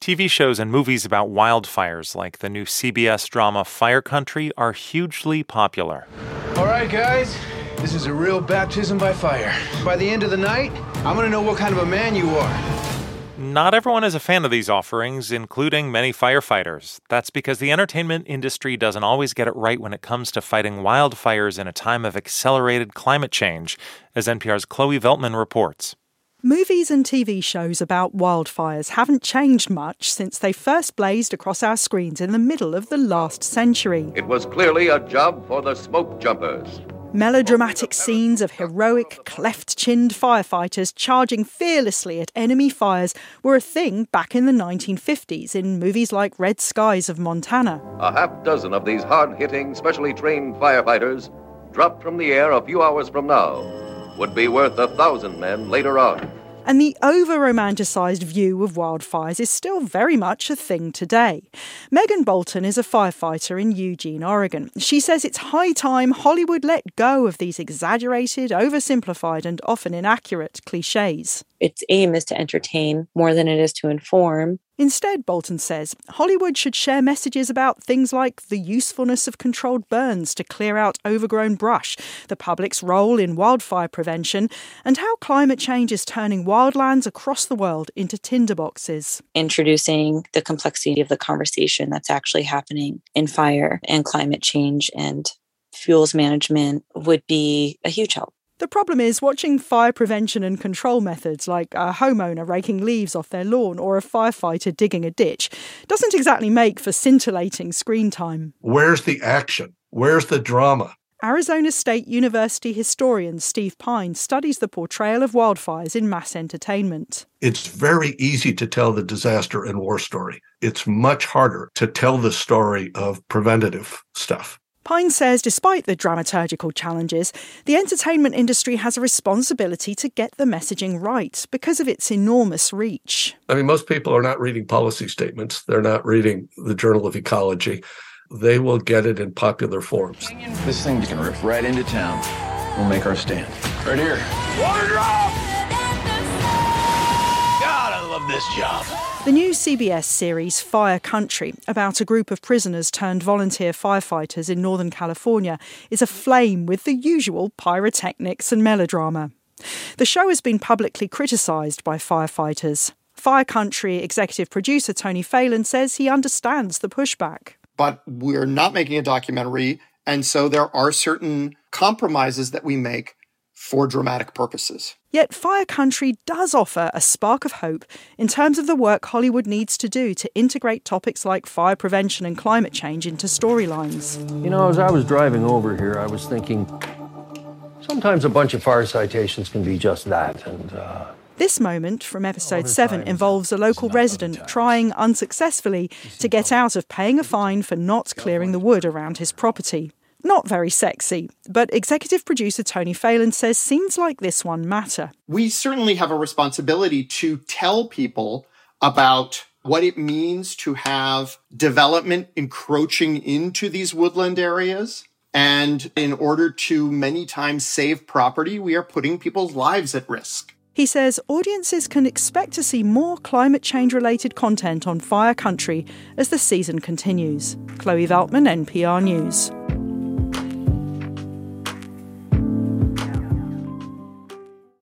TV shows and movies about wildfires, like the new CBS drama Fire Country, are hugely popular. All right, guys, this is a real baptism by fire. By the end of the night, I'm going to know what kind of a man you are. Not everyone is a fan of these offerings, including many firefighters. That's because the entertainment industry doesn't always get it right when it comes to fighting wildfires in a time of accelerated climate change, as NPR's Chloe Veltman reports. Movies and TV shows about wildfires haven't changed much since they first blazed across our screens in the middle of the last century. It was clearly a job for the smoke jumpers. Melodramatic scenes of heroic, cleft-chinned firefighters charging fearlessly at enemy fires were a thing back in the 1950s in movies like Red Skies of Montana. A half dozen of these hard-hitting, specially trained firefighters, dropped from the air a few hours from now, would be worth 1,000 men later on. And the over-romanticised view of wildfires is still very much a thing today. Megan Bolton is a firefighter in Eugene, Oregon. She says it's high time Hollywood let go of these exaggerated, oversimplified and often inaccurate cliches. Its aim is to entertain more than it is to inform. Instead, Bolton says, Hollywood should share messages about things like the usefulness of controlled burns to clear out overgrown brush, the public's role in wildfire prevention, and how climate change is turning wildlands across the world into tinderboxes. Introducing the complexity of the conversation that's actually happening in fire and climate change and fuels management would be a huge help. The problem is watching fire prevention and control methods like a homeowner raking leaves off their lawn or a firefighter digging a ditch doesn't exactly make for scintillating screen time. Where's the action? Where's the drama? Arizona State University historian Steve Pine studies the portrayal of wildfires in mass entertainment. It's very easy to tell the disaster and war story. It's much harder to tell the story of preventative stuff. Pine says despite the dramaturgical challenges, the entertainment industry has a responsibility to get the messaging right because of its enormous reach. I mean, most people are not reading policy statements. They're not reading the Journal of Ecology. They will get it in popular forms. This thing can rip right into town. We'll make our stand. Right here. Water drop! God, I love this job. The new CBS series Fire Country, about a group of prisoners turned volunteer firefighters in Northern California, is aflame with the usual pyrotechnics and melodrama. The show has been publicly criticised by firefighters. Fire Country executive producer Tony Phelan says he understands the pushback. But we're not making a documentary, and so there are certain compromises that we make for dramatic purposes. Yet Fire Country does offer a spark of hope in terms of the work Hollywood needs to do to integrate topics like fire prevention and climate change into storylines. You know, as I was driving over here, I was thinking, sometimes a bunch of fire citations can be just that. And This moment from episode 7 involves a local resident trying unsuccessfully to get out of paying a fine for not clearing the wood around his property. Not very sexy, but executive producer Tony Phelan says scenes like this one matter. We certainly have a responsibility to tell people about what it means to have development encroaching into these woodland areas. And in order to many times save property, we are putting people's lives at risk. He says audiences can expect to see more climate change-related content on Fire Country as the season continues. Chloe Veltman, NPR News.